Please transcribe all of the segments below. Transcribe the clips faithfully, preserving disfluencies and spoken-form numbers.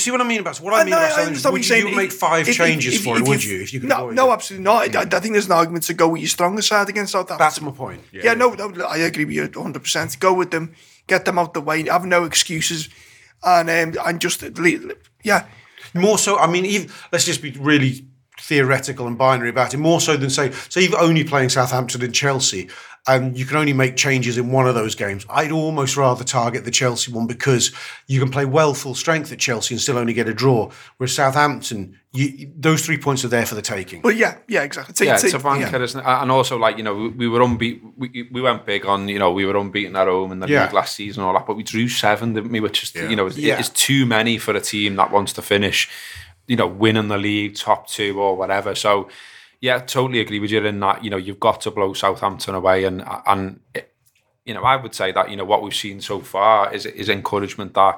see what I mean about what I mean I, about I Southampton? Would you, you would make five if, changes if, if, for if, it, if would you? If you could no, avoid no, it? absolutely not. Mm. I, I think there's an argument to go with your stronger side against Southampton. That's my point. Yeah, yeah no, no, I agree with you one hundred percent. Go with them, get them out the way, have no excuses, and um, and just yeah. More so, I mean, even, let's just be really theoretical and binary about it. More so than say, so you're only playing Southampton and Chelsea, and you can only make changes in one of those games. I'd almost rather target the Chelsea one because you can play well full strength at Chelsea and still only get a draw. Whereas Southampton, you, those three points are there for the taking. Well, yeah, yeah, exactly. Take, yeah, take, it's a banker, yeah. isn't it? And also, like, you know, we, we were unbeaten. We, we went big on, you know, we were unbeaten at home in the yeah. league last season and all that, but we drew seven, didn't we? Which is, yeah. you know, it, yeah. it's too many for a team that wants to finish, you know, winning the league, top two or whatever. So, yeah, totally agree with you in that, you know, you've got to blow Southampton away. And, and it, you know, I would say that, you know, what we've seen so far is, is encouragement that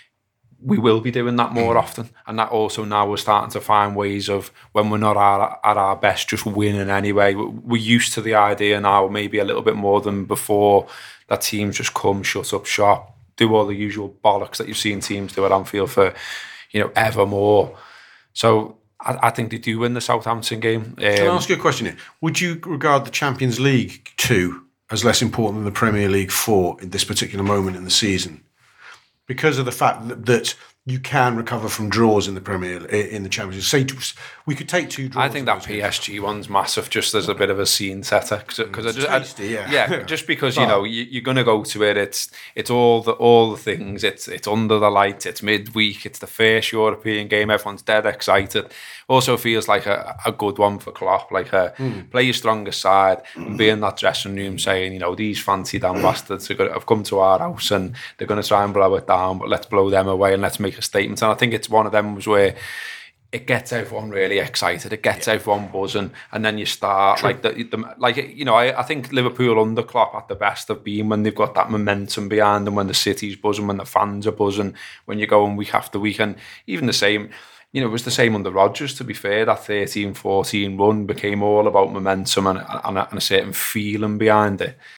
we will be doing that more often. And that also now we're starting to find ways of, when we're not at, at our best, just winning anyway. We're used to the idea now, maybe a little bit more than before, that teams just come, shut up shop, do all the usual bollocks that you've seen teams do at Anfield for, you know, ever more. So I, I think they do win the Southampton game. Um, Can I ask you a question here? Would you regard the Champions League two as less important than the Premier League four in this particular moment in the season? Because of the fact that, that you can recover from draws in the Premier in the Champions League. Say we could take two draws. I think that P S G games. One's massive, just as a bit of a scene setter. Because mm, I just, tasty, yeah, yeah, just because you know you, you're going to go to it. It's it's all the all the things. It's it's under the light. It's midweek. It's the first European game. Everyone's dead excited. Also feels like a, a good one for Klopp. Like a mm. play your strongest side mm. and be in that dressing room saying, you know, these fancy damn bastards are gonna, have come to our house and they're going to try and blow it down, but let's blow them away and let's make a statement. And I think it's one of them was where it gets everyone really excited. It gets yeah. everyone buzzing, and then you start True. like the, the like you know. I, I think Liverpool under Klopp at the best have been when they've got that momentum behind them, when the city's buzzing, when the fans are buzzing, when you're going week after week, and even the same. You know, it was the same under Rodgers, to be fair. That thirteen fourteen run became all about momentum and, and, a, and a certain feeling behind it.